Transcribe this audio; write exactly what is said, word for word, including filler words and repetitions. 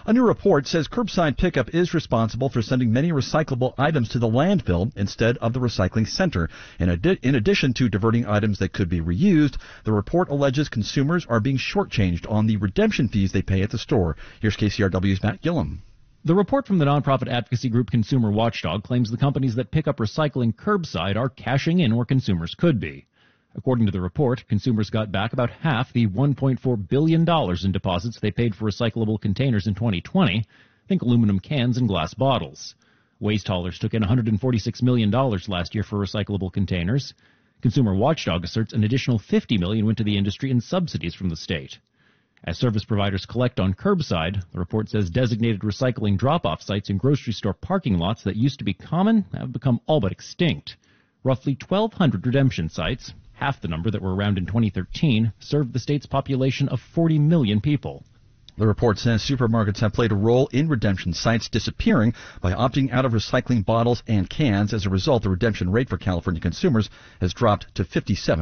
A new report says curbside pickup is responsible for sending many recyclable items to the landfill instead of the recycling center. In, adi- in addition to diverting items that could be reused, the report alleges consumers are being shortchanged on the redemption fees they pay at the store. Here's K C R W's Matt Gillum. The report from the nonprofit advocacy group Consumer Watchdog claims the companies that pick up recycling curbside are cashing in where consumers could be. According to the report, consumers got back about half the one point four billion dollars in deposits they paid for recyclable containers in twenty twenty. Think aluminum cans and glass bottles. Waste haulers took in one hundred forty-six million dollars last year for recyclable containers. Consumer Watchdog asserts an additional fifty million dollars went to the industry in subsidies from the state. As service providers collect on curbside, the report says designated recycling drop-off sites in grocery store parking lots that used to be common have become all but extinct. Roughly twelve hundred redemption sites, half the number that were around in twenty thirteen, served the state's population of forty million people. The report says supermarkets have played a role in redemption sites disappearing by opting out of recycling bottles and cans. As a result, the redemption rate for California consumers has dropped to fifty-seven